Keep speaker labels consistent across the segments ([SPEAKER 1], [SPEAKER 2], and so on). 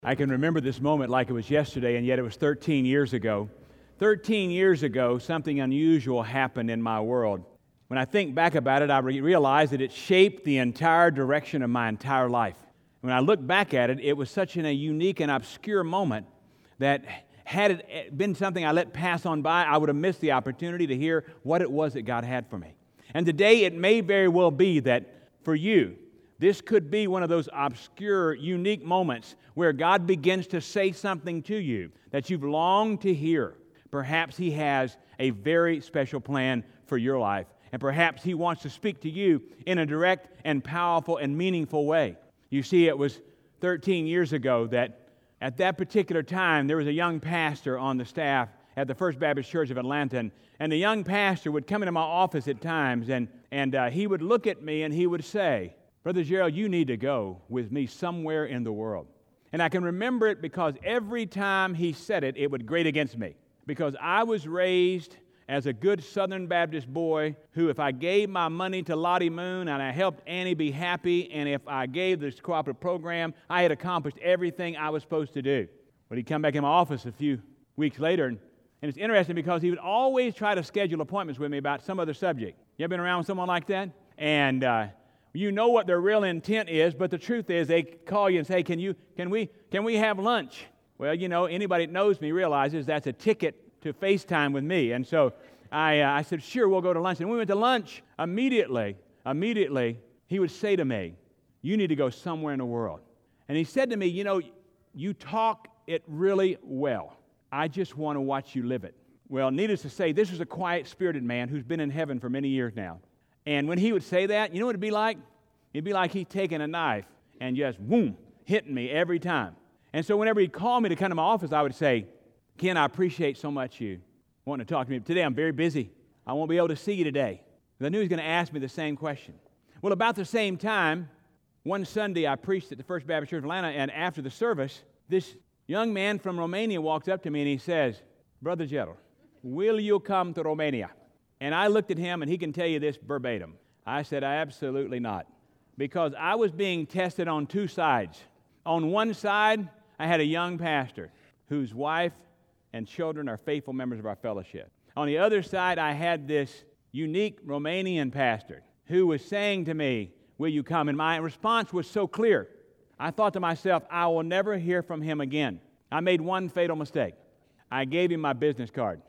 [SPEAKER 1] I can remember this moment like it was yesterday, and yet it was 13 years ago. 13 years ago, something unusual happened in my world. When I think back about it, I realize that it shaped the entire direction of my entire life. When I look back at it, it was such a unique and obscure moment that had it been something I let pass on by, I would have missed the opportunity to hear what it was that God had for me. And today, it may very well be that for you, this could be one of those obscure, unique moments where God begins to say something to you that you've longed to hear. Perhaps He has a very special plan for your life, and perhaps He wants to speak to you in a direct and powerful and meaningful way. You see, it was 13 years ago that at that particular time, there was a young pastor on the staff at the First Baptist Church of Atlanta, and the young pastor would come into my office at times, and he would look at me and he would say, "Brother Gerald, you need to go with me somewhere in the world." And I can remember it because every time he said it, it would grate against me. Because I was raised as a good Southern Baptist boy who, if I gave my money to Lottie Moon and I helped Annie be happy, and if I gave this cooperative program, I had accomplished everything I was supposed to do. But he'd come back in my office a few weeks later, and it's interesting because he would always try to schedule appointments with me about some other subject. You ever been around with someone like that? And you know what their real intent is, but the truth is they call you and say, can we have lunch? Well, you know, anybody that knows me realizes that's a ticket to FaceTime with me. And so I said, sure, we'll go to lunch. And we went to lunch. Immediately, he would say to me, "You need to go somewhere in the world." And he said to me, "You know, you talk it really well. I just want to watch you live it." Well, needless to say, this was a quiet-spirited man who's been in heaven for many years now. And when he would say that, you know what it'd be like? It'd be like he'd taken a knife and just, boom, hitting me every time. And so whenever he'd call me to come to my office, I would say, "Ken, I appreciate so much you wanting to talk to me. Today I'm very busy. I won't be able to see you today." Because I knew he was going to ask me the same question. Well, about the same time, one Sunday I preached at the First Baptist Church of Atlanta, and after the service, this young man from Romania walks up to me and he says, "Brother Gerald, will you come to Romania?" And I looked at him, and he can tell you this verbatim. I said, "Absolutely not." Because I was being tested on two sides. On one side, I had a young pastor whose wife and children are faithful members of our fellowship. On the other side, I had this unique Romanian pastor who was saying to me, "Will you come?" And my response was so clear. I thought to myself, I will never hear from him again. I made one fatal mistake. I gave him my business card.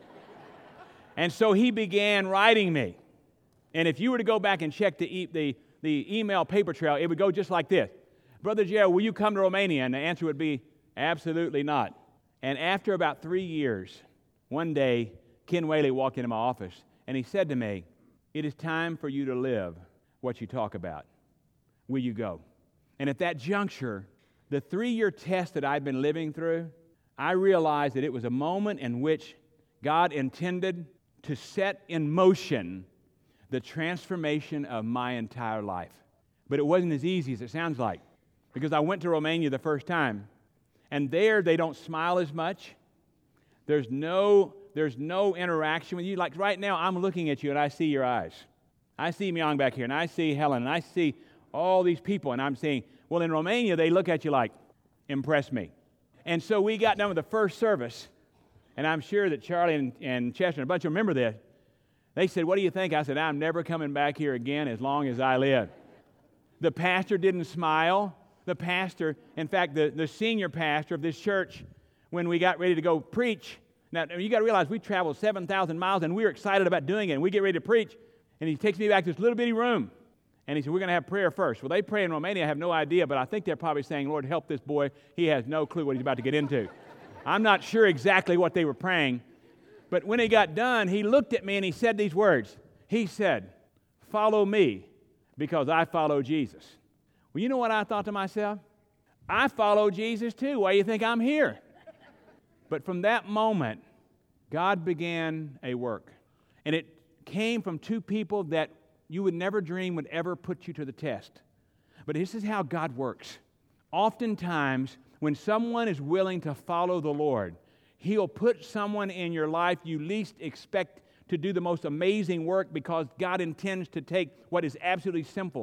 [SPEAKER 1] And so he began writing me. And if you were to go back and check the email paper trail, it would go just like this. "Brother Gerald, will you come to Romania?" And the answer would be, "Absolutely not." And after about 3 years, one day, Ken Whaley walked into my office, and he said to me, "It is time for you to live what you talk about. Will you go?" And at that juncture, the 3-year test that I'd been living through, I realized that it was a moment in which God intended to set in motion the transformation of my entire life. But it wasn't as easy as it sounds like, because I went to Romania the first time, and there they don't smile as much. There's no interaction with you. Like right now, I'm looking at you, and I see your eyes. I see Myung back here, and I see Helen, and I see all these people, and I'm saying, well, in Romania, they look at you like, "Impress me." And so we got done with the first service, and I'm sure that Charlie and Chester and a bunch of them remember this. They said, "What do you think?" I said, "I'm never coming back here again as long as I live." The pastor didn't smile. The pastor, in fact, the senior pastor of this church, when we got ready to go preach, now you got to realize we traveled 7,000 miles, and we were excited about doing it, and we get ready to preach, and he takes me back to this little bitty room, and he said, "We're going to have prayer first." Well, they pray in Romania. I have no idea, but I think they're probably saying, "Lord, help this boy. He has no clue what he's about to get into." I'm not sure exactly what they were praying, but when he got done, he looked at me and he said these words. He said, "Follow me because I follow Jesus." Well, you know what I thought to myself? I follow Jesus too. Why do you think I'm here? But from that moment, God began a work. And it came from two people that you would never dream would ever put you to the test. But this is how God works. Oftentimes, when someone is willing to follow the Lord, He'll put someone in your life you least expect to do the most amazing work, because God intends to take what is absolutely simple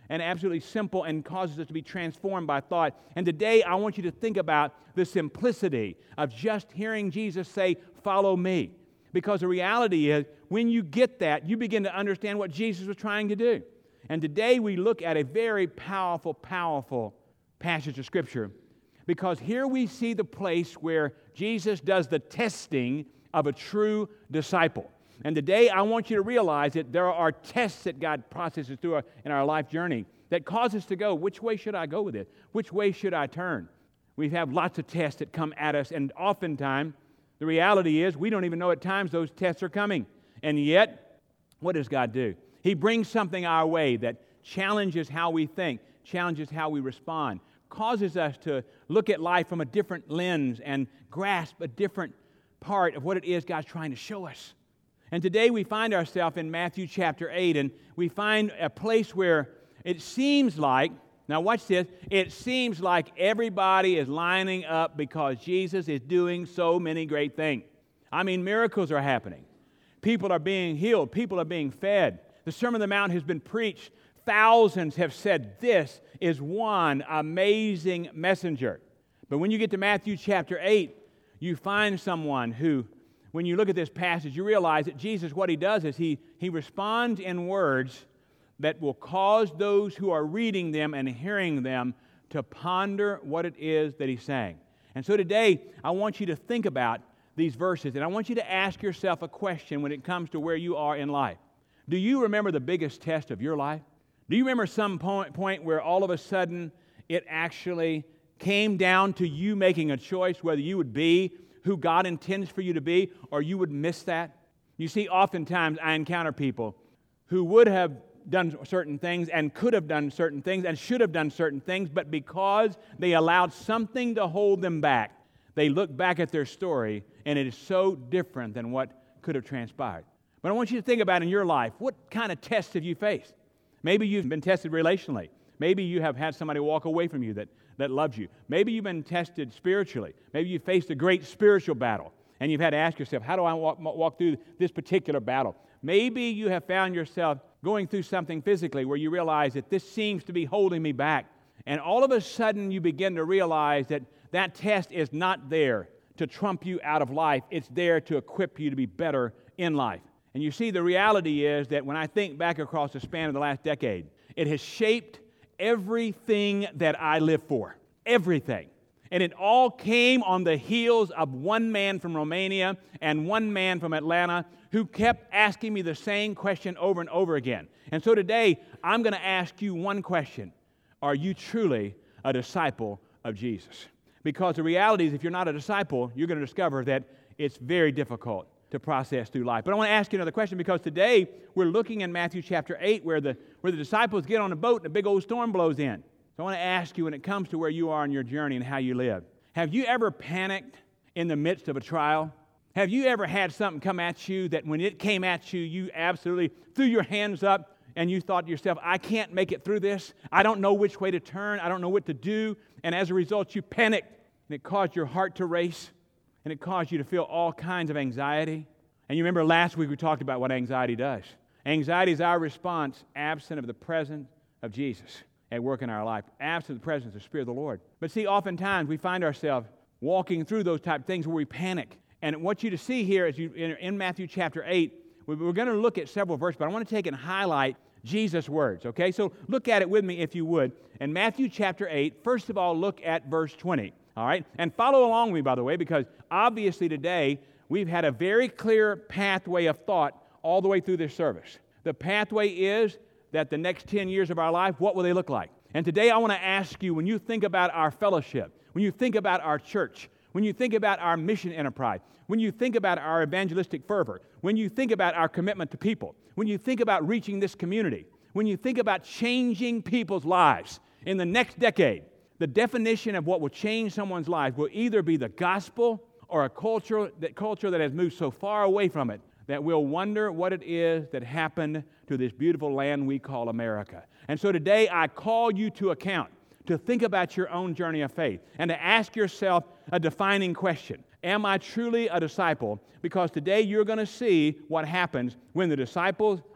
[SPEAKER 1] and absolutely simple and causes us to be transformed by thought. And today I want you to think about the simplicity of just hearing Jesus say, "Follow me." Because the reality is, when you get that, you begin to understand what Jesus was trying to do. And today we look at a very powerful, powerful passage of Scripture, because here we see the place where Jesus does the testing of a true disciple. And today I want you to realize that there are tests that God processes through in our life journey that cause us to go, which way should I go with it? Which way should I turn? We have lots of tests that come at us, and oftentimes the reality is we don't even know at times those tests are coming. And yet, what does God do? He brings something our way that challenges how we think, challenges how we respond, causes us to look at life from a different lens and grasp a different part of what it is God's trying to show us. And today we find ourselves in Matthew chapter 8, and we find a place where it seems like, now watch this, it seems like everybody is lining up because Jesus is doing so many great things. I mean, miracles are happening. People are being healed. People are being fed. The Sermon on the Mount has been preached. Thousands have said, "This is one amazing messenger." But when you get to Matthew chapter 8, you find someone who, when you look at this passage, you realize that Jesus, what he does is he responds in words that will cause those who are reading them and hearing them to ponder what it is that he's saying. And so today, I want you to think about these verses, and I want you to ask yourself a question when it comes to where you are in life. Do you remember the biggest test of your life? Do you remember some point where all of a sudden it actually came down to you making a choice whether you would be who God intends for you to be or you would miss that? You see, oftentimes I encounter people who would have done certain things and could have done certain things and should have done certain things, but because they allowed something to hold them back, they look back at their story and it is so different than what could have transpired. But I want you to think about in your life, what kind of tests have you faced? Maybe you've been tested relationally. Maybe you have had somebody walk away from you that loves you. Maybe you've been tested spiritually. Maybe you faced a great spiritual battle and you've had to ask yourself, how do I walk through this particular battle? Maybe you have found yourself going through something physically where you realize that this seems to be holding me back. And all of a sudden you begin to realize that that test is not there to trump you out of life. It's there to equip you to be better in life. And you see, the reality is that when I think back across the span of the last decade, it has shaped everything that I live for. Everything. And it all came on the heels of one man from Romania and one man from Atlanta who kept asking me the same question over and over again. And so today, I'm going to ask you one question. Are you truly a disciple of Jesus? Because the reality is, if you're not a disciple, you're going to discover that it's very difficult to process through life. But I want to ask you another question, because today we're looking in Matthew chapter 8 where the disciples get on a boat and a big old storm blows in. So I want to ask you, when it comes to where you are in your journey and how you live, have you ever panicked in the midst of a trial? Have you ever had something come at you that when it came at you, you absolutely threw your hands up and you thought to yourself, I can't make it through this. I don't know which way to turn. I don't know what to do. And as a result, you panicked and it caused your heart to race and it caused you to feel all kinds of anxiety. And you remember last week we talked about what anxiety does. Anxiety is our response absent of the presence of Jesus at work in our life, absent of the presence of the Spirit of the Lord. But see, oftentimes we find ourselves walking through those type of things where we panic. And I want you to see here, as you in Matthew chapter 8, we're going to look at several verses, but I want to take and highlight Jesus' words, okay? So look at it with me if you would. In Matthew chapter 8, first of all, look at verse 20, all right? And follow along with me, by the way, because obviously today we've had a very clear pathway of thought all the way through this service. The pathway is that the next 10 years of our life, what will they look like? And today I want to ask you, when you think about our fellowship, when you think about our church, when you think about our mission enterprise, when you think about our evangelistic fervor, when you think about our commitment to people, when you think about reaching this community, when you think about changing people's lives in the next decade, the definition of what will change someone's life will either be the gospel or a culture that has moved so far away from it that we'll wonder what it is that happened to this beautiful land we call America. And so today I call you to account, to think about your own journey of faith and to ask yourself a defining question. Am I truly a disciple? Because today you're going to see what happens when the disciples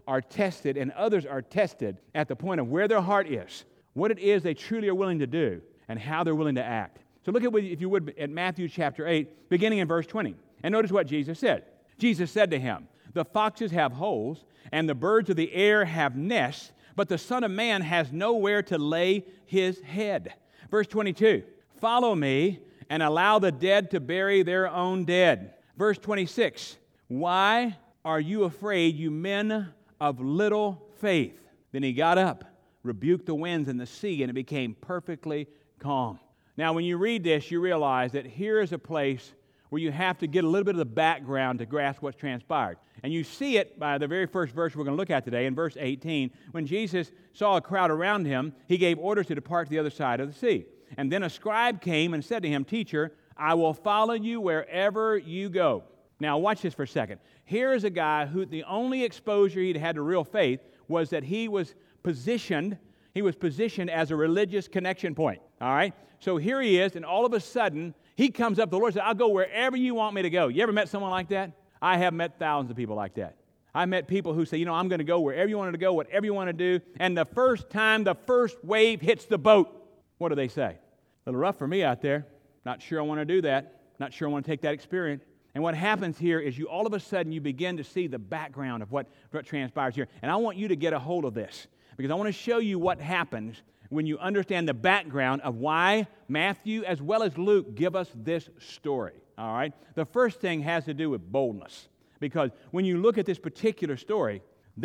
[SPEAKER 1] are tested and others are tested at the point of where their heart is, what it is they truly are willing to do, and how they're willing to act. So look at, if you would, at Matthew chapter 8, beginning in verse 20. And notice what Jesus said. Jesus said to him, "The foxes have holes, and the birds of the air have nests, but the Son of Man has nowhere to lay his head." Verse 22, "Follow me, and allow the dead to bury their own dead." Verse 26, "Why are you afraid, you men of little faith?" Then he got up, rebuked the winds and the sea, and it became perfectly calm. Now, when you read this, you realize that here is a place where you have to get a little bit of the background to grasp what's transpired. And you see it by the very first verse we're going to look at today, in verse 18. When Jesus saw a crowd around him, he gave orders to depart to the other side of the sea. And then a scribe came and said to him, "Teacher, I will follow you wherever you go." Now, watch this for a second. Here is a guy who the only exposure he'd had to real faith was that he was positioned as a religious connection point. All right? So here he is, and all of a sudden, he comes up to the Lord and says, "I'll go wherever you want me to go." You ever met someone like that? I have met thousands of people like that. I met people who say, "I'm going to go wherever you want to go, whatever you want to do." And the first time the first wave hits the boat, what do they say? "A little rough for me out there. Not sure I want to do that. Not sure I want to take that experience." And what happens here is all of a sudden you begin to see the background of what transpires here. And I want you to get a hold of this, because I want to show you what happens when you understand the background of why Matthew as well as Luke give us this story. All right? The first thing has to do with boldness, because when you look at this particular story,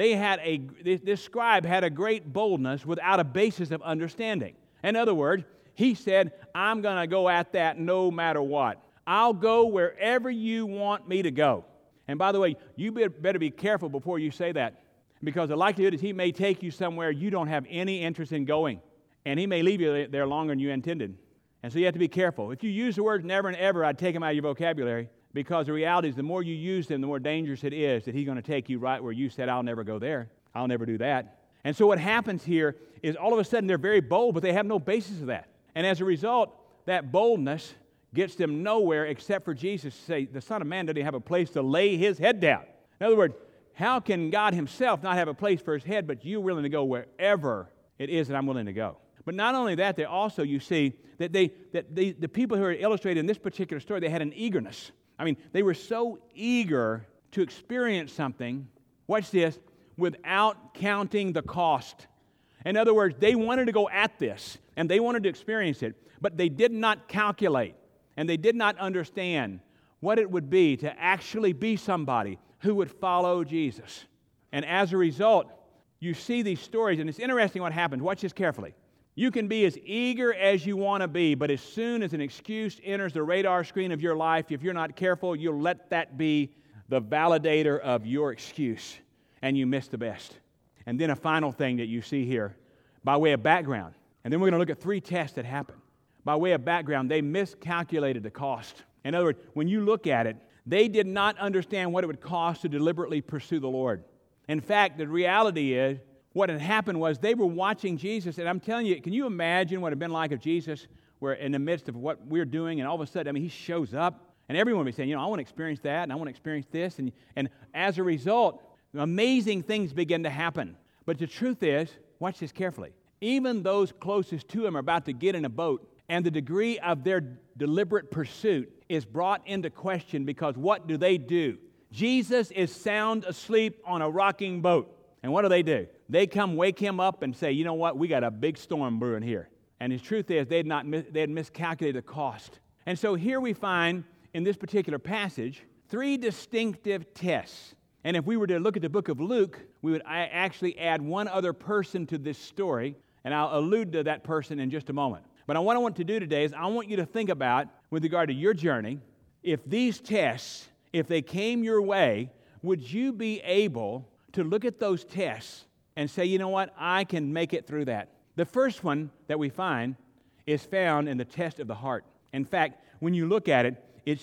[SPEAKER 1] this scribe had a great boldness without a basis of understanding. In other words, he said, "I'm going to go at that no matter what. I'll go wherever you want me to go." And by the way, you better be careful before you say that, because the likelihood is he may take you somewhere you don't have any interest in going, and he may leave you there longer than you intended. And so you have to be careful. If you use the words never and ever, I'd take them out of your vocabulary, because the reality is the more you use them, the more dangerous it is that he's going to take you right where you said, "I'll never go there. I'll never do that." And so what happens here is all of a sudden they're very bold, but they have no basis of that. And as a result, that boldness gets them nowhere except for Jesus to say, "The Son of Man doesn't have a place to lay his head down." In other words, how can God himself not have a place for his head, but you're willing to go wherever it is that I'm willing to go? But not only that, they also, you see, that the people who are illustrated in this particular story, they had an eagerness. I mean, they were so eager to experience something, watch this, without counting the cost. In other words, they wanted to go at this, and they wanted to experience it, but they did not calculate, and they did not understand what it would be to actually be somebody who would follow Jesus. And as a result, you see these stories, and it's interesting what happens. Watch this carefully. You can be as eager as you want to be, but as soon as an excuse enters the radar screen of your life, if you're not careful, you'll let that be the validator of your excuse, and you miss the best. And then a final thing that you see here, by way of background, and then we're going to look at 3 tests that happened. By way of background, they miscalculated the cost. In other words, when you look at it, they did not understand what it would cost to deliberately pursue the Lord. In fact, the reality is, what had happened was they were watching Jesus, and I'm telling you, can you imagine what it had been like if Jesus were in the midst of what we're doing, and all of a sudden, he shows up, and everyone would be saying, I want to experience that, and I want to experience this, and as a result, amazing things begin to happen. But the truth is, watch this carefully, even those closest to him are about to get in a boat, and the degree of their deliberate pursuit is brought into question, because what do? Jesus is sound asleep on a rocking boat. And what do? They come wake him up and say, you know what, we got a big storm brewing here. And the truth is, they had miscalculated the cost. And so here we find, in this particular passage, 3 distinctive tests. And if we were to look at the book of Luke, we would actually add one other person to this story, and I'll allude to that person in just a moment. But what I want to do today is I want you to think about, with regard to your journey, if these tests, if they came your way, would you be able to look at those tests and say, you know what, I can make it through that. The first one that we find is found in the test of the heart. In fact, when you look at it, it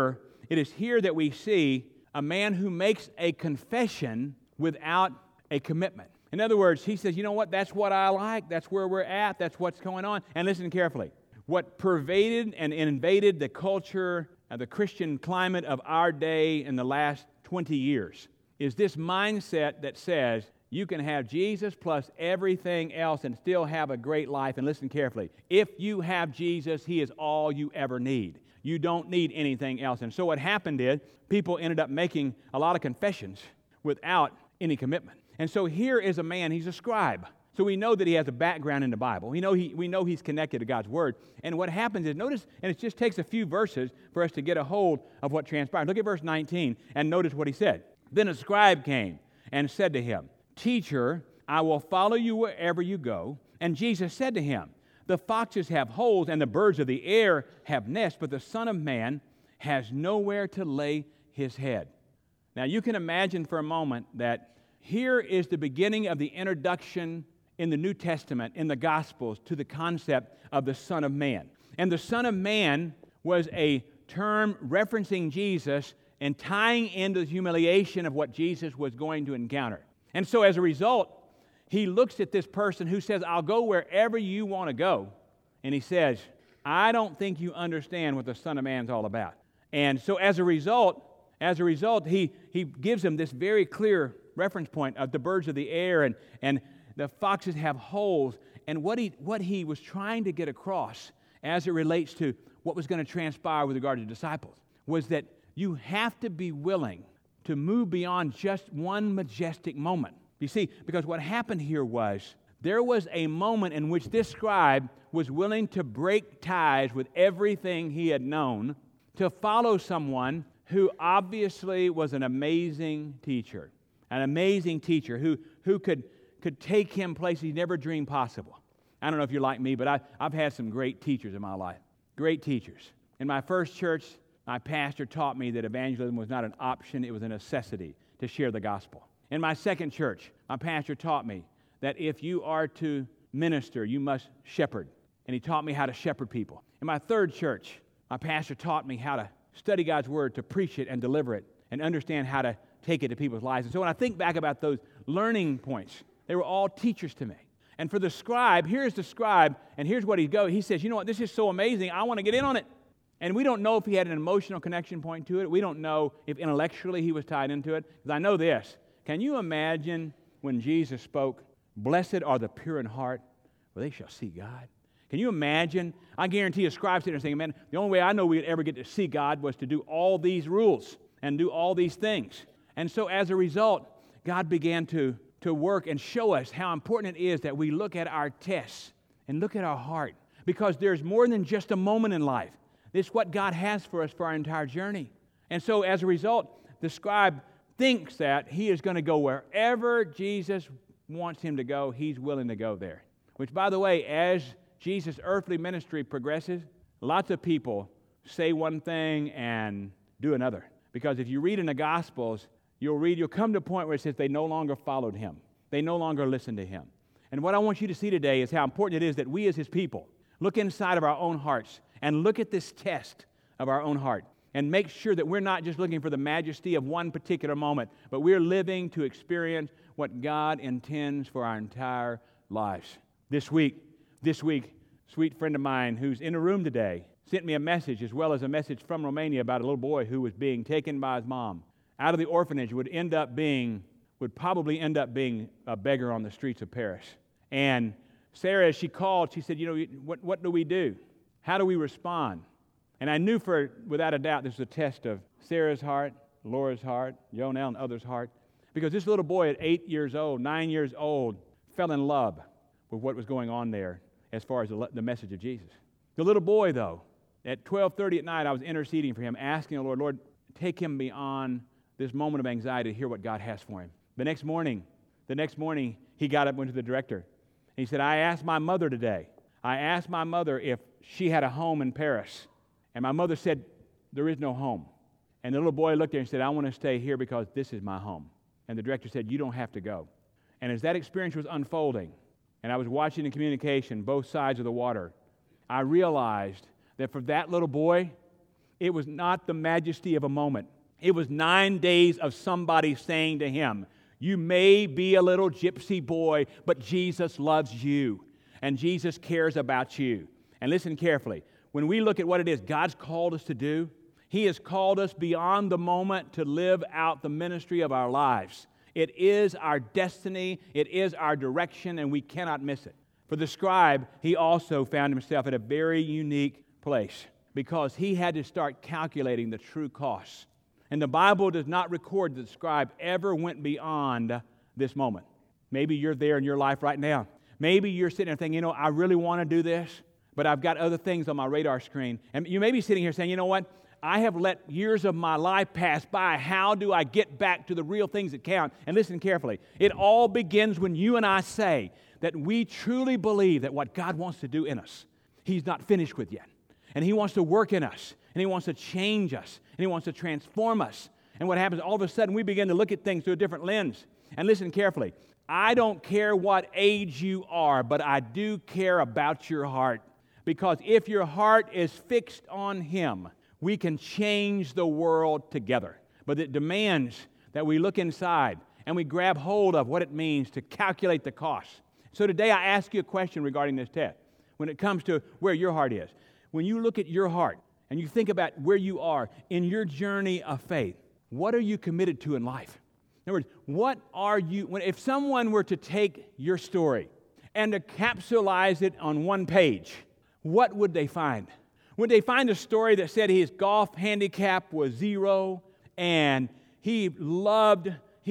[SPEAKER 1] is here that we see a man who makes a confession without a commitment. In other words, he says, you know what, that's what I like, that's where we're at, that's what's going on. And listen carefully. What pervaded and invaded the culture, the Christian climate of our day in the last 20 years is this mindset that says you can have Jesus plus everything else and still have a great life. And listen carefully. If you have Jesus, He is all you ever need. You don't need anything else. And so what happened is people ended up making a lot of confessions without any commitment. And so here is a man, he's a scribe. So we know that he has a background in the Bible. We know he's connected to God's Word. And what happens is, notice, and it just takes a few verses for us to get a hold of what transpired. Look at verse 19 and notice what he said. Then a scribe came and said to him, "Teacher, I will follow you wherever you go." And Jesus said to him, "The foxes have holes and the birds of the air have nests, but the Son of Man has nowhere to lay his head." Now you can imagine for a moment that here is the beginning of the introduction in the New Testament, in the Gospels, to the concept of the Son of Man. And the Son of Man was a term referencing Jesus and tying into the humiliation of what Jesus was going to encounter. And so as a result, he looks at this person who says, "I'll go wherever you want to go." And he says, "I don't think you understand what the Son of Man's all about." And so as a result, he gives him this very clear reference point of the birds of the air and the foxes have holes. And what he was trying to get across as it relates to what was going to transpire with regard to disciples was that you have to be willing to move beyond just one majestic moment. You see, because what happened here was there was a moment in which this scribe was willing to break ties with everything he had known to follow someone who obviously was an amazing teacher who could take him places he never dreamed possible. I don't know if you're like me, but I've had some great teachers in my life. Great teachers. In my first church, my pastor taught me that evangelism was not an option, it was a necessity to share the gospel. In my second church, my pastor taught me that if you are to minister, you must shepherd. And he taught me how to shepherd people. In my third church, my pastor taught me how to study God's Word, to preach it and deliver it, and understand how to take it to people's lives. And so when I think back about those learning points, they were all teachers to me. And for the scribe, here's the scribe, and here's what he says, "You know what, this is so amazing, I want to get in on it." And we don't know if he had an emotional connection point to it. We don't know if intellectually he was tied into it. Because I know this. Can you imagine when Jesus spoke, "Blessed are the pure in heart, for they shall see God"? Can you imagine? I guarantee a scribe sitting there saying, "Man, the only way I know we'd ever get to see God was to do all these rules and do all these things." And so as a result, God began to work and show us how important it is that we look at our tests and look at our heart. Because there's more than just a moment in life. It's what God has for us for our entire journey. And so as a result, the scribe thinks that he is going to go wherever Jesus wants him to go. He's willing to go there. Which, by the way, as Jesus' earthly ministry progresses, lots of people say one thing and do another. Because if you read in the Gospels, you'll come to a point where it says they no longer followed him. They no longer listened to him. And what I want you to see today is how important it is that we as his people look inside of our own hearts and look at this test of our own heart and make sure that we're not just looking for the majesty of one particular moment, but we're living to experience what God intends for our entire lives. This week, sweet friend of mine who's in the room today sent me a message as well as a message from Romania about a little boy who was being taken by his mom out of the orphanage, would probably end up being a beggar on the streets of Paris. And Sarah, as she called, she said, what do we do? How do we respond? And I knew without a doubt this was a test of Sarah's heart, Laura's heart, Jonelle and others' heart. Because this little boy at 9 years old, fell in love with what was going on there as far as the message of Jesus. The little boy, though, at 12:30 at night, I was interceding for him, asking the Lord, take him beyond this moment of anxiety to hear what God has for him. The next morning, he got up, went to the director, and he said, I asked my mother today. I asked my mother if she had a home in Paris. And my mother said, there is no home. And the little boy looked there and said, I want to stay here because this is my home. And the director said, you don't have to go. And as that experience was unfolding, and I was watching the communication, both sides of the water, I realized that for that little boy, it was not the majesty of a moment. It was 9 days of somebody saying to him, you may be a little gypsy boy, but Jesus loves you, and Jesus cares about you. And listen carefully. When we look at what it is God's called us to do, He has called us beyond the moment to live out the ministry of our lives. It is our destiny, it is our direction, and we cannot miss it. For the scribe, he also found himself at a very unique place because he had to start calculating the true costs. And the Bible does not record that the scribe ever went beyond this moment. Maybe you're there in your life right now. Maybe you're sitting there thinking, I really want to do this, but I've got other things on my radar screen. And you may be sitting here saying, you know what? I have let years of my life pass by. How do I get back to the real things that count? And listen carefully. It all begins when you and I say that we truly believe that what God wants to do in us, He's not finished with yet. And He wants to work in us. And He wants to change us. And He wants to transform us. And what happens, all of a sudden, we begin to look at things through a different lens. And listen carefully. I don't care what age you are, but I do care about your heart. Because if your heart is fixed on Him, we can change the world together. But it demands that we look inside and we grab hold of what it means to calculate the costs. So today I ask you a question regarding this test. When it comes to where your heart is, when you look at your heart and you think about where you are in your journey of faith, what are you committed to in life? In other words, what are you, if someone were to take your story and to capsulize it on one page, what would they find? Would they find a story that said his golf handicap was 0 and he loved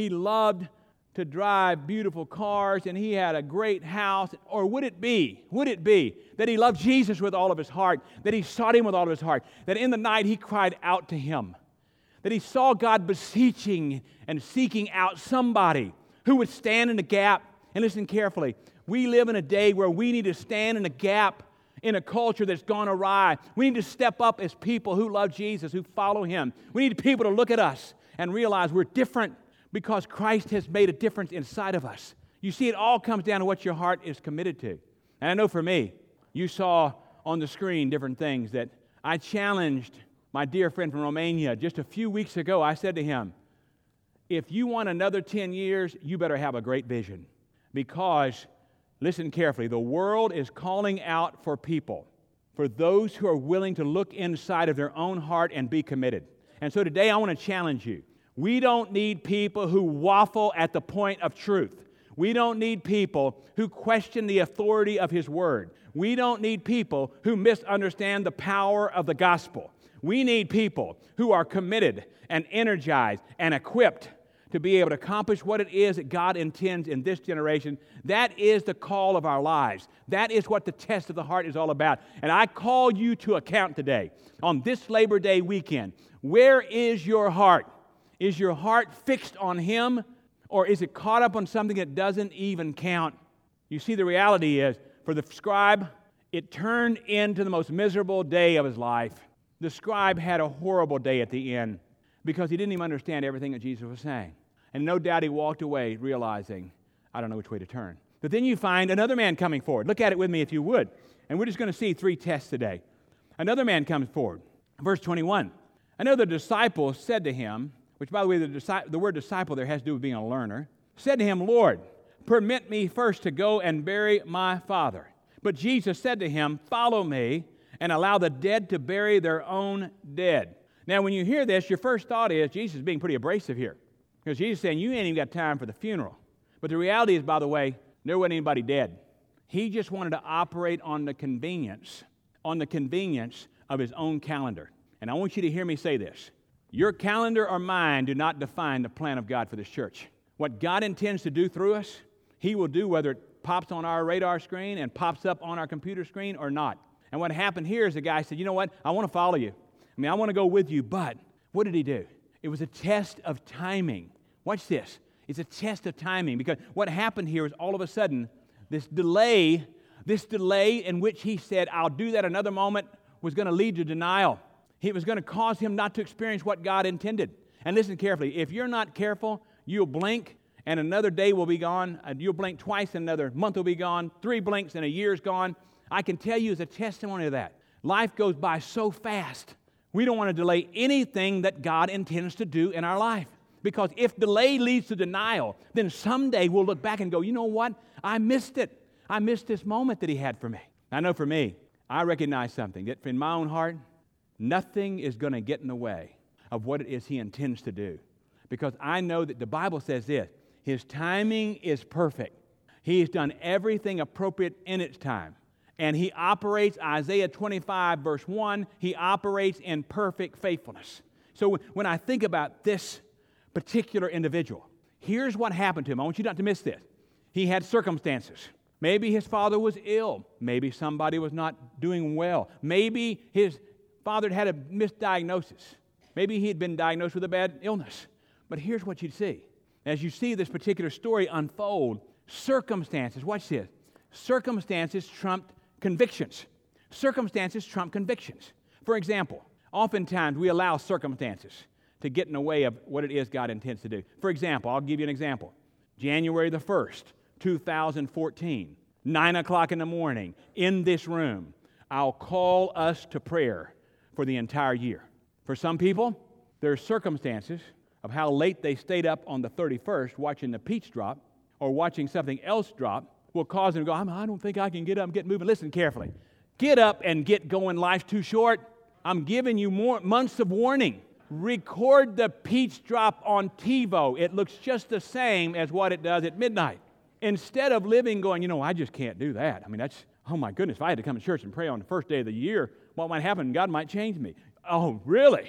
[SPEAKER 1] to drive beautiful cars and he had a great house? Or would it be that he loved Jesus with all of his heart, that he sought Him with all of his heart, that in the night he cried out to Him, that he saw God beseeching and seeking out somebody who would stand in the gap? And listen carefully, we live in a day where we need to stand in the gap in a culture that's gone awry. We need to step up as people who love Jesus, who follow Him. We need people to look at us and realize we're different because Christ has made a difference inside of us. You see, it all comes down to what your heart is committed to. And I know for me, you saw on the screen different things that I challenged my dear friend from Romania just a few weeks ago. I said to him, if you want another 10 years, you better have a great vision. Because, listen carefully, the world is calling out for people, for those who are willing to look inside of their own heart and be committed. And so today I want to challenge you. We don't need people who waffle at the point of truth. We don't need people who question the authority of His Word. We don't need people who misunderstand the power of the gospel. We need people who are committed and energized and equipped to be able to accomplish what it is that God intends in this generation. That is the call of our lives. That is what the test of the heart is all about. And I call you to account today, on this Labor Day weekend. Where is your heart? Is your heart fixed on Him, or is it caught up on something that doesn't even count? You see, the reality is, for the scribe, it turned into the most miserable day of his life. The scribe had a horrible day at the end because he didn't even understand everything that Jesus was saying. And no doubt he walked away realizing, I don't know which way to turn. But then you find another man coming forward. Look at it with me if you would. And we're just going to see 3 tests today. Another man comes forward. Verse 21. Another disciple said to him, which by the way, the word disciple there has to do with being a learner, said to him, Lord, permit me first to go and bury my father. But Jesus said to him, follow me and allow the dead to bury their own dead. Now, when you hear this, your first thought is Jesus is being pretty abrasive here. Because Jesus is saying, you ain't even got time for the funeral. But the reality is, by the way, there wasn't anybody dead. He just wanted to operate on the convenience of his own calendar. And I want you to hear me say this. Your calendar or mine do not define the plan of God for this church. What God intends to do through us, He will do whether it pops on our radar screen and pops up on our computer screen or not. And what happened here is the guy said, you know what, I want to follow you. I want to go with you, but what did he do? It was a test of timing. Watch this. It's a test of timing because what happened here is all of a sudden this delay in which he said, I'll do that another moment, was going to lead to denial. It was going to cause him not to experience what God intended. And listen carefully. If you're not careful, you'll blink and another day will be gone. You'll blink twice and another month will be gone. 3 blinks and a year's gone. I can tell you as a testimony of that. Life goes by so fast. We don't want to delay anything that God intends to do in our life. Because if delay leads to denial, then someday we'll look back and go, you know what? I missed it. I missed this moment that He had for me. I know for me, I recognize something, that in my own heart, nothing is going to get in the way of what it is He intends to do. Because I know that the Bible says this, His timing is perfect. He's done everything appropriate in its time. And He operates, Isaiah 25, verse 1, He operates in perfect faithfulness. So when I think about this particular individual, here's what happened to him. I want you not to miss this. He had circumstances. Maybe his father was ill. Maybe somebody was not doing well. Maybe his father had a misdiagnosis. Maybe he had been diagnosed with a bad illness. But here's what you'd see. As you see this particular story unfold, circumstances, watch this, circumstances trumped convictions. Circumstances trump convictions. For example, oftentimes we allow circumstances to get in the way of what it is God intends to do. For example, I'll give you an example. January the 1st, 2014, 9 o'clock in the morning, in this room, I'll call us to prayer for the entire year. For some people, there are circumstances of how late they stayed up on the 31st watching the peach drop or watching something else drop will cause them to go, I don't think I can get up and get moving. Listen carefully. Get up and get going. Life's too short. I'm giving you more months of warning. Record the peach drop on TiVo. It looks just the same as what it does at midnight. Instead of living going, I just can't do that. I mean, that's, oh my goodness, if I had to come to church and pray on the first day of the year, what might happen? God might change me. Oh, really?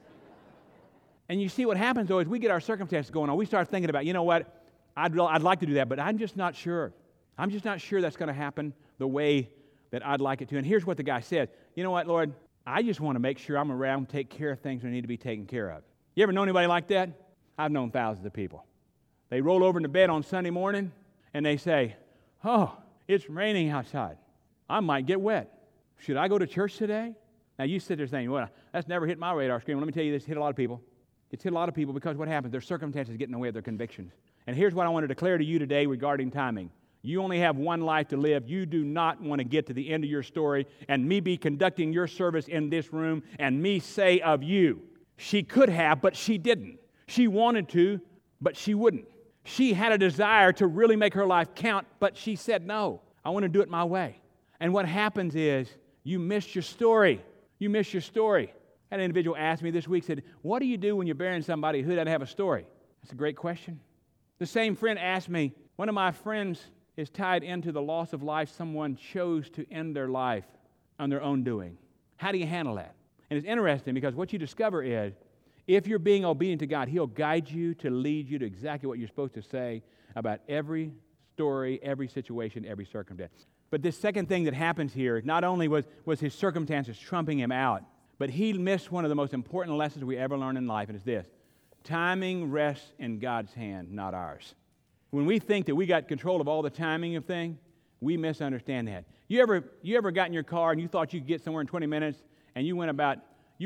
[SPEAKER 1] And you see what happens, though, is we get our circumstances going on. We start thinking about, what, I'd like to do that, but I'm just not sure. I'm just not sure that's going to happen the way that I'd like it to. And here's what the guy said. You know what, Lord? I just want to make sure I'm around, take care of things that need to be taken care of. You ever know anybody like that? I've known thousands of people. They roll over into bed on Sunday morning, and they say, oh, it's raining outside. I might get wet. Should I go to church today? Now, you sit there saying, well, that's never hit my radar screen. Let me tell you this, it's hit a lot of people. It's hit a lot of people because what happens? Their circumstances get in the way of their convictions. And here's what I want to declare to you today regarding timing. You only have one life to live. You do not want to get to the end of your story and me be conducting your service in this room and me say of you, she could have, but she didn't. She wanted to, but she wouldn't. She had a desire to really make her life count, but she said, no, I want to do it my way. And what happens is you miss your story. You miss your story. An individual asked me this week, said, what do you do when you're burying somebody who doesn't have a story? That's a great question. The same friend asked me, one of my friends is tied into the loss of life. Someone chose to end their life on their own doing. How do you handle that? And it's interesting because what you discover is if you're being obedient to God, He'll guide you to lead you to exactly what you're supposed to say about every story, every situation, every circumstance. But this second thing that happens here, not only was his circumstances trumping him out, but he missed one of the most important lessons we ever learn in life, and it's this. Timing rests in God's hand, not ours. When we think that we got control of all the timing of things, we misunderstand that. You ever got in your car and you thought you could get somewhere in 20 minutes and you went about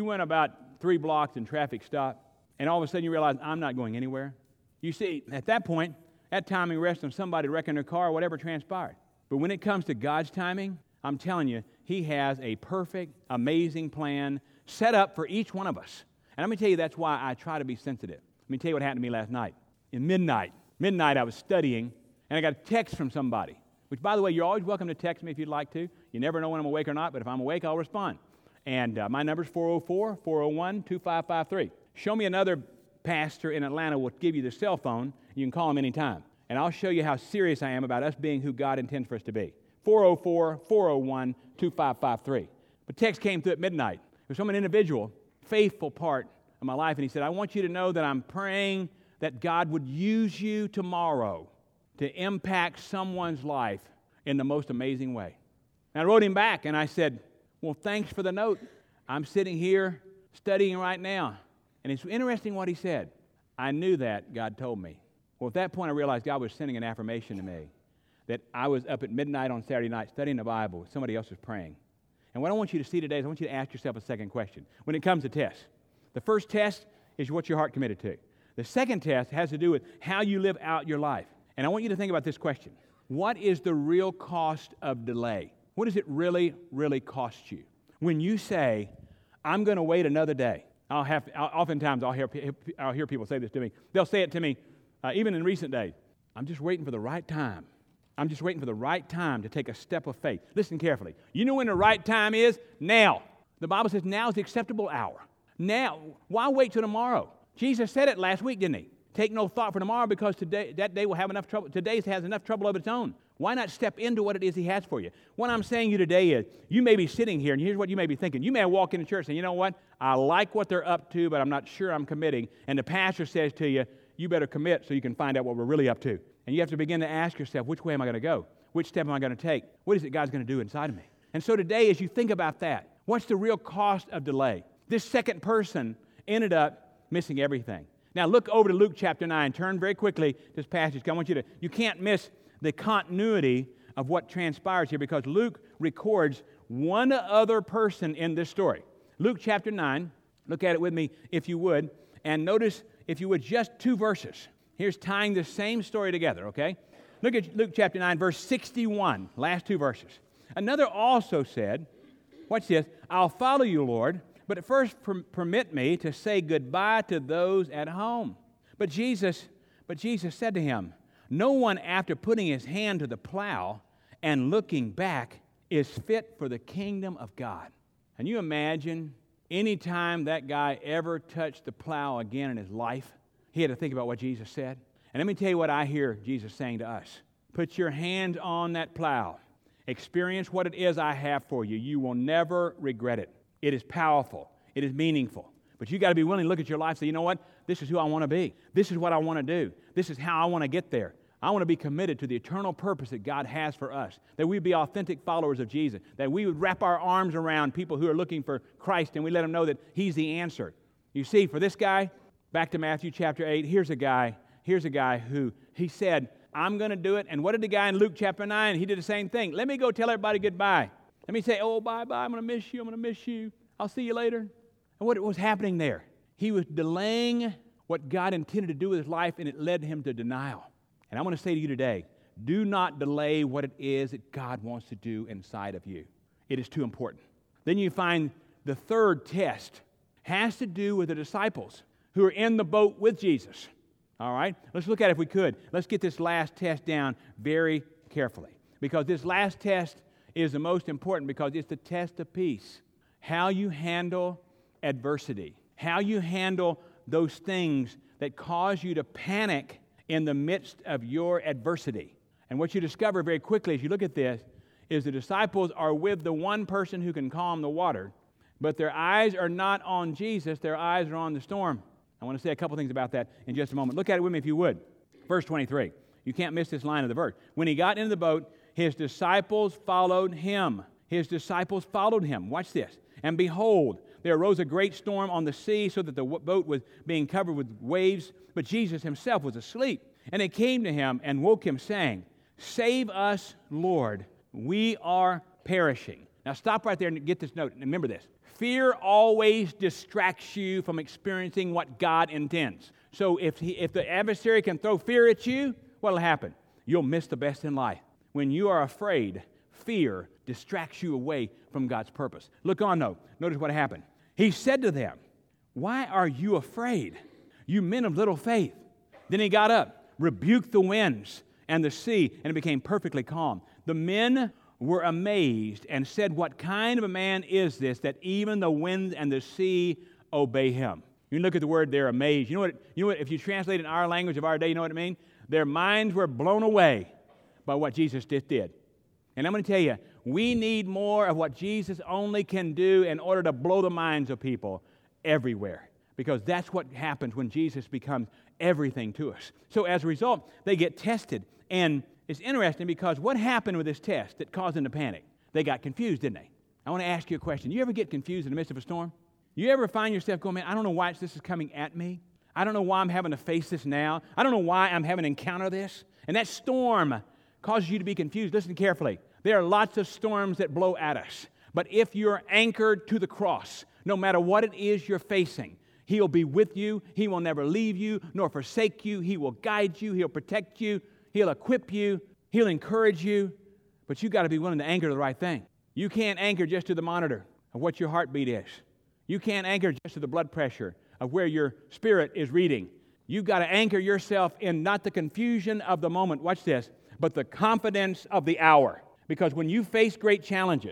[SPEAKER 1] 3 blocks and traffic stopped, and all of a sudden you realize, I'm not going anywhere? You see, at that point, that timing rests on somebody wrecking their car or whatever transpired. But when it comes to God's timing, I'm telling you, He has a perfect, amazing plan set up for each one of us. And let me tell you, that's why I try to be sensitive. Let me tell you what happened to me last night. In midnight I was studying, and I got a text from somebody, which, by the way, you're always welcome to text me if you'd like to. You never know when I'm awake or not, but if I'm awake, I'll respond. And my number is 404-401-2553. Show me another pastor in Atlanta will give you the cell phone. You can call him anytime. And I'll show you how serious I am about us being who God intends for us to be. 404-401-2553. But text came through at midnight. It was from an individual, faithful part of my life, and he said, I want you to know that I'm praying that God would use you tomorrow to impact someone's life in the most amazing way. And I wrote him back, and I said, well, thanks for the note. I'm sitting here studying right now. And it's interesting what he said. I knew that God told me. Well, at that point, I realized God was sending an affirmation to me that I was up at midnight on Saturday night studying the Bible. Somebody else was praying. And what I want you to see today is I want you to ask yourself a second question. When it comes to tests, the first test is what's your heart committed to. The second test has to do with how you live out your life. And I want you to think about this question. What is the real cost of delay? What does it really, really cost you? When you say, I'm going to wait another day. Oftentimes I'll hear people say this to me. They'll say it to me, even in recent days. I'm just waiting for the right time. I'm just waiting for the right time to take a step of faith. Listen carefully. You know when the right time is? Now. The Bible says now is the acceptable hour. Now, why wait till tomorrow? Jesus said it last week, didn't he? Take no thought for tomorrow because that day will have enough trouble. Today has enough trouble of its own. Why not step into what it is he has for you? What I'm saying to you today is, you may be sitting here, and here's what you may be thinking. You may walk into church and, you know what? I like what they're up to, but I'm not sure I'm committing. And the pastor says to you, you better commit so you can find out what we're really up to. And you have to begin to ask yourself, which way am I going to go? Which step am I going to take? What is it God's going to do inside of me? And so today, as you think about that, what's the real cost of delay? This second person ended up missing everything. Now look over to Luke chapter 9. Turn very quickly to this passage. I want you can't miss the continuity of what transpires here because Luke records one other person in this story. Luke chapter 9, look at it with me if you would, and notice, if you would, just 2 verses. Here's tying the same story together, okay? Look at Luke chapter 9, verse 61, last 2 verses. Another also said, watch this, I'll follow you, Lord, but at first permit me to say goodbye to those at home. But Jesus said to him, no one after putting his hand to the plow and looking back is fit for the kingdom of God. Can you imagine any time that guy ever touched the plow again in his life? He had to think about what Jesus said. And let me tell you what I hear Jesus saying to us. Put your hands on that plow. Experience what it is I have for you. You will never regret it. It is powerful. It is meaningful. But you got to be willing to look at your life and say, you know what? This is who I want to be. This is what I want to do. This is how I want to get there. I want to be committed to the eternal purpose that God has for us, that we be authentic followers of Jesus, that we would wrap our arms around people who are looking for Christ and we let them know that He's the answer. You see, for this guy, back to Matthew chapter 8, here's a guy who, he said, I'm going to do it. And what did the guy in Luke chapter 9? He did the same thing. Let me go tell everybody goodbye. Let me say, oh, bye-bye, I'm going to miss you. I'll see you later. And what was happening there? He was delaying what God intended to do with his life, and it led him to denial. And I want to say to you today, do not delay what it is that God wants to do inside of you. It is too important. Then you find the third test has to do with the disciples who are in the boat with Jesus. All right? Let's look at it if we could. Let's get this last test down very carefully. Because this last test is the most important because it's the test of peace. How you handle adversity. How you handle those things that cause you to panic in the midst of your adversity. And what you discover very quickly as you look at this is the disciples are with the one person who can calm the water, but their eyes are not on Jesus, their eyes are on the storm. I want to say a couple things about that in just a moment. Look at it with me if you would. Verse 23. You can't miss this line of the verse. When he got into the boat, his disciples followed him. His disciples followed him. Watch this. And behold, there arose a great storm on the sea so that the boat was being covered with waves, but Jesus himself was asleep. And they came to him and woke him, saying, Save us, Lord, we are perishing. Now stop right there and get this note. And remember this. Fear always distracts you from experiencing what God intends. So if the adversary can throw fear at you, what will happen? You'll miss the best in life. When you are afraid, fear distracts you away from God's purpose. Look on, though. Notice what happened. He said to them, Why are you afraid, you men of little faith? Then he got up, rebuked the winds and the sea, and it became perfectly calm. The men were amazed and said, What kind of a man is this that even the wind and the sea obey him? You look at the word, they're amazed. You know what? If you translate it in our language of our day, you know what it means? Their minds were blown away by what Jesus just did. And I'm going to tell you, we need more of what Jesus only can do in order to blow the minds of people everywhere. Because that's what happens when Jesus becomes everything to us. So as a result, they get tested. And it's interesting because what happened with this test that caused them to panic? They got confused, didn't they? I want to ask you a question. You ever get confused in the midst of a storm? You ever find yourself going, man, I don't know why this is coming at me. I don't know why I'm having to face this now. I don't know why I'm having to encounter this. And that storm causes you to be confused. Listen carefully. There are lots of storms that blow at us. But if you're anchored to the cross, no matter what it is you're facing, He'll be with you. He will never leave you nor forsake you. He will guide you. He'll protect you. He'll equip you. He'll encourage you. But you've got to be willing to anchor to the right thing. You can't anchor just to the monitor of what your heartbeat is. You can't anchor just to the blood pressure of where your spirit is reading. You've got to anchor yourself in not the confusion of the moment, watch this, but the confidence of the hour. Because when you face great challenges,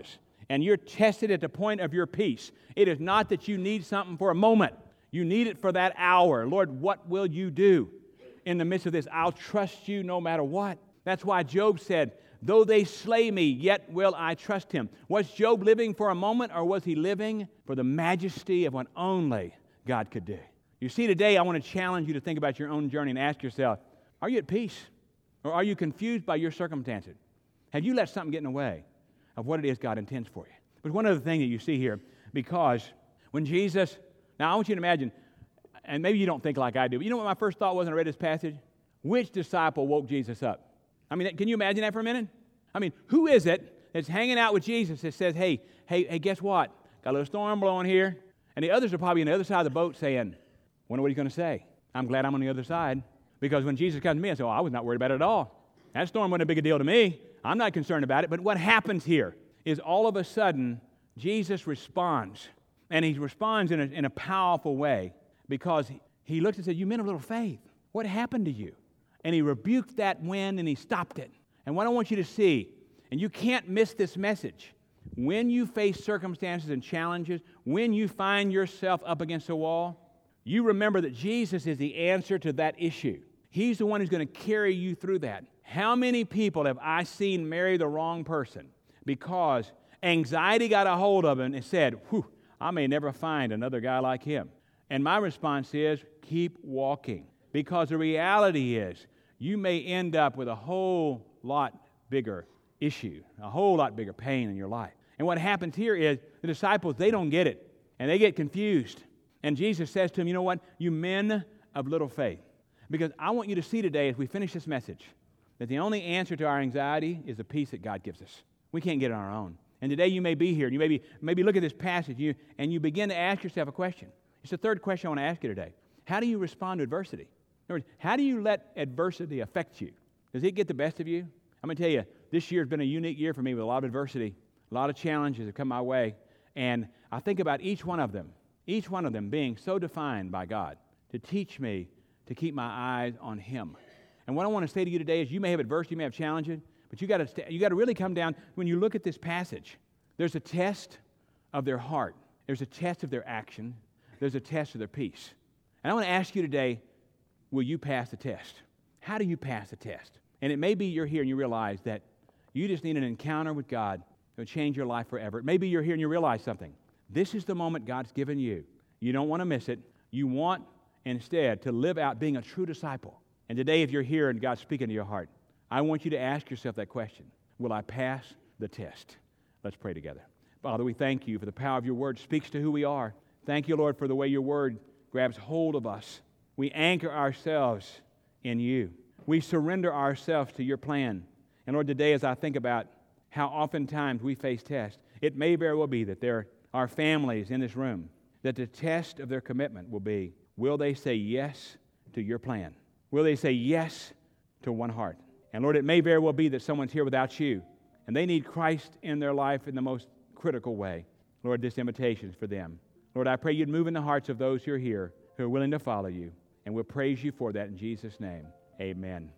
[SPEAKER 1] and you're tested at the point of your peace. It is not that you need something for a moment. You need it for that hour. Lord, what will you do in the midst of this? I'll trust you no matter what. That's why Job said, though they slay me, yet will I trust him. Was Job living for a moment, or was he living for the majesty of what only God could do? You see, today I want to challenge you to think about your own journey and ask yourself, are you at peace? Or are you confused by your circumstances? Have you let something get in the way of what it is God intends for you? But one other thing that you see here, because when Jesus, now I want you to imagine, and maybe you don't think like I do, but you know what my first thought was when I read this passage? Which disciple woke Jesus up? I mean, can you imagine that for a minute? I mean, who is it that's hanging out with Jesus that says, hey, guess what? Got a little storm blowing here. And the others are probably on the other side of the boat saying, wonder what he's going to say. I'm glad I'm on the other side. Because when Jesus comes to me, I say, I was not worried about it at all. That storm wasn't a big a deal to me. I'm not concerned about it. But what happens here is all of a sudden, Jesus responds. And he responds in a powerful way, because he looks and says, you men of little faith, what happened to you? And he rebuked that wind and he stopped it. And what I want you to see, and you can't miss this message, when you face circumstances and challenges, when you find yourself up against a wall, you remember that Jesus is the answer to that issue. He's the one who's going to carry you through that. How many people have I seen marry the wrong person because anxiety got a hold of him and said, I may never find another guy like him. And my response is, keep walking. Because the reality is, you may end up with a whole lot bigger issue, a whole lot bigger pain in your life. And what happens here is, the disciples, they don't get it, and they get confused. And Jesus says to them, you know what? You men of little faith. Because I want you to see today, as we finish this message, that the only answer to our anxiety is the peace that God gives us. We can't get it on our own. And today you may be here, and you maybe look at this passage, and you begin to ask yourself a question. It's the third question I want to ask you today. How do you respond to adversity? In other words, how do you let adversity affect you? Does it get the best of you? I'm going to tell you, this year has been a unique year for me with a lot of adversity. A lot of challenges have come my way. And I think about each one of them being so defined by God to teach me to keep my eyes on Him. And what I want to say to you today is, you may have adversity, you may have challenges, but you got to really come down. When you look at this passage, there's a test of their heart. There's a test of their action. There's a test of their peace. And I want to ask you today, will you pass the test? How do you pass the test? And it may be you're here and you realize that you just need an encounter with God to change your life forever. Maybe you're here and you realize something. This is the moment God's given you. You don't want to miss it. You want instead to live out being a true disciple. And today, if you're here and God's speaking to your heart, I want you to ask yourself that question. Will I pass the test? Let's pray together. Father, we thank you for the power of your word speaks to who we are. Thank you, Lord, for the way your word grabs hold of us. We anchor ourselves in you. We surrender ourselves to your plan. And Lord, today as I think about how oftentimes we face tests, it may very well be that there are families in this room that the test of their commitment will be, will they say yes to your plan? Will they say yes to one heart? And Lord, it may very well be that someone's here without you, and they need Christ in their life in the most critical way. Lord, this invitation is for them. Lord, I pray you'd move in the hearts of those who are here, who are willing to follow you, and we'll praise you for that in Jesus' name. Amen.